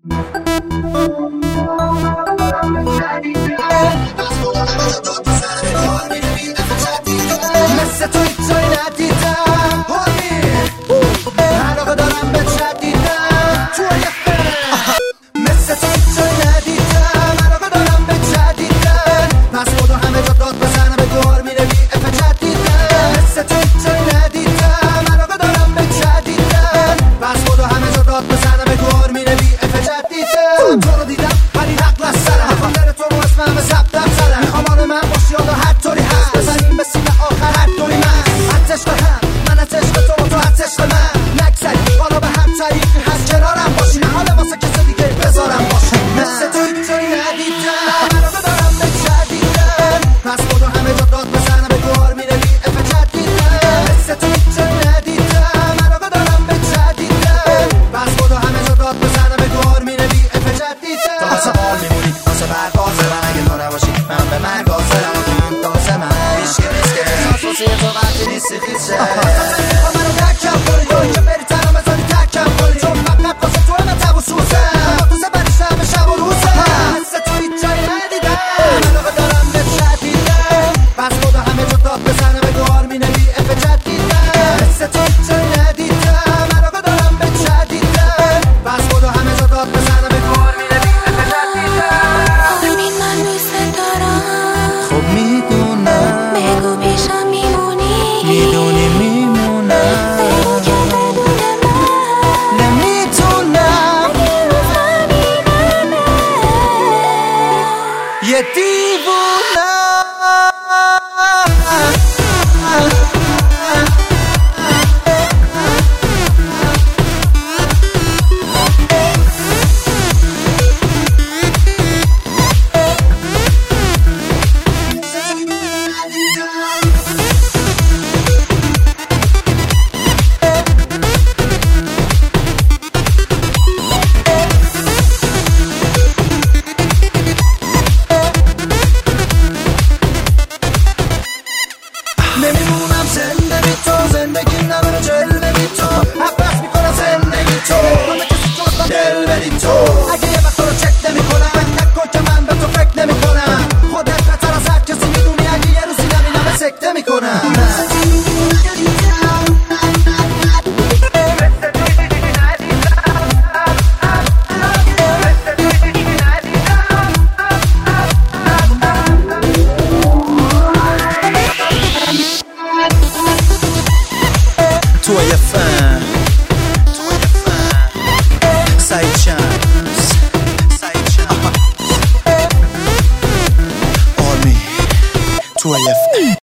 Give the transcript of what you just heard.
مثل تو هیچ جایی ندیدم علاقه دارم به جدیدم مثل تو هیچ جایی ندیدم علاقه دارم به جدیدم پس خدا همه جا داد بزنه به دوار میره بی اف جدیدم مثل تو هیچ جایی ندیدم علاقه دارم به جدیدم پس خدا همه جا داد بزنه به دوار میره بی اف جدیدم تو رو دیدم ولی نقل از سرم خاطر تو رو اسمم زب در سرم میخوام آن من باشی حالا هر طوری هست بزنیم به سینه آخر هر طوری من عشق هم من از عشق تو و تو از عشق من نگذری حالا به هم طریقی هست کنارم باشی نه حالا واسه کسی دیگه بذارم باشی مثل تو هیچ جایی ندیدم علاقه دارم به جدیدم پس خدا همه جا داد بزنه به دوار میره بی اف جدیدم مثل تو هیچ جایی ندیدم علاقه دارم به جدیدم پس خدا همه جا داد بزنه به دوار میره بی اف جدیدم تو واسه بال میمونی واسه برقاسه من اگه تو نباشی من به مرگ حاضرم و تو هم داسه من ریسکه احساس واسه تو وقتی نیستی خیسه منو دکم کنی تو که بری تنها بزنی تکم کنی چون فقط واسه تو من تب و سوزم تو زبرشم به شب و روزه مثل تو هیچ جایی ندیدم علاقه دارم به جدیدم پس خدا همه جا داد بزنه به دوار مینه بی اف جدیدم مثل تو هیچ جایی ندیدم علاقه دارم به جدیدم پس خدا همه جا داد بزنه به دوار مینه بی اف جدیدم من دوست دارم خب میدونم بگو پیشم میمونی میدونی میمونم بگو که بدون من نمیتونم اگه بفهمیدمه یه دیوونم نمیمونم زنده بی تو زندگی نداره جلوه بی تو عباس میکنم زندگی تو همه کسی جز دل بدی تو اگه یه وقت رو چک نمی کنم نکن که من به تو فکر نمی کنم خودت بهتر از هر کسی میدونی اگه یه روزی نبینم سکته میکنم توی فن سعید شمس آرمی توی فن